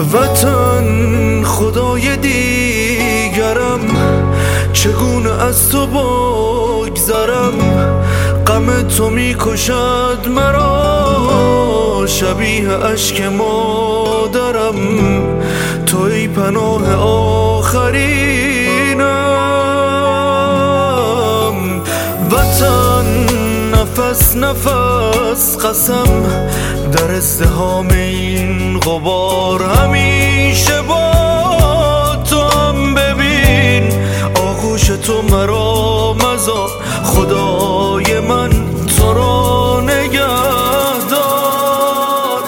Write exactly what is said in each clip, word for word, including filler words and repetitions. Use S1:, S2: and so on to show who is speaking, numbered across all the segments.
S1: وطن خدای دیگرم، چگونه از تو بگذرم؟ غم تو میکشد مرا، شبیه اشک مادرم. توی پناه آخرینم. وطن نفس نفس قسم، در ازدحام این غبار همیشه با تو هم. ببین آغوش تو مرا مزار، خدای من تو را نگه دار.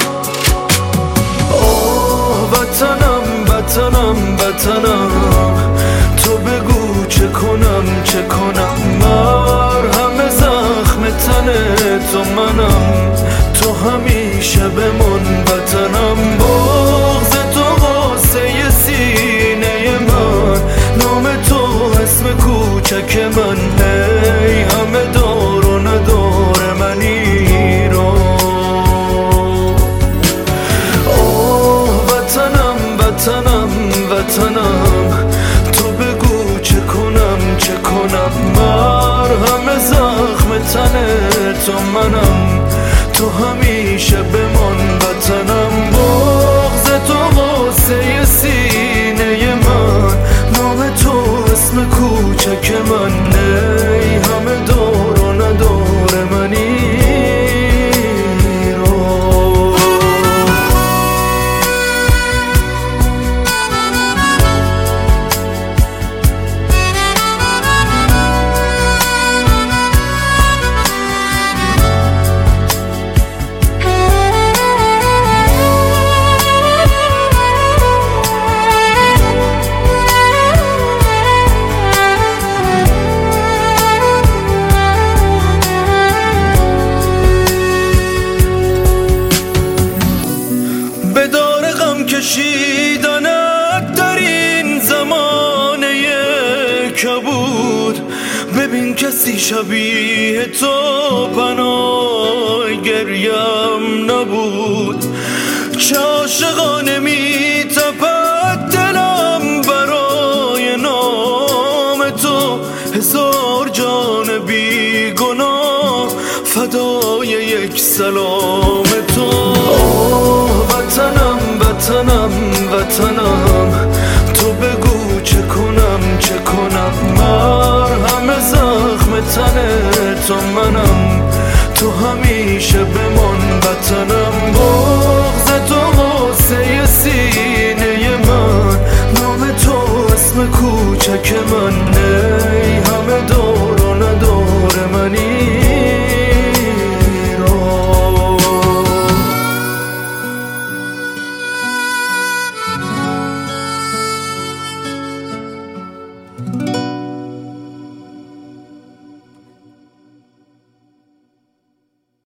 S1: آه وطنم وطنم وطنم، تو بگو چه کنم چه کنم؟ مرهم زخم تن تو منم، تو همیشه بمان وطنم. بغض تو قاسه سینه من، نام تو اسم کوچک من. ای همه دار و ندار من ایران. آه وطنم وطنم وطنم، تو بگو چه کنم چه کنم؟ مرهم زخم تن تو منم، تو همیشه بمان وطنم. بغض تو قاسه سینه من، نام تو اسم کوچک من. ای همه دار و ندار من ایران. کشیدنت در این زمانه کبود، ببین کسی شبیه تو پناه گریم نبود. چه عاشقانه می تپد دلم برای نام تو، هزار جان بی گناه فدای یک سلام تو. آه وطنم وطنم وطنم، تو بگو چه کنم چه کنم؟ مرهم زخم تن تو منم، تو همیشه بمان وطنم. بغض تو قاسه سینه من، نام تو اسم کوچک من.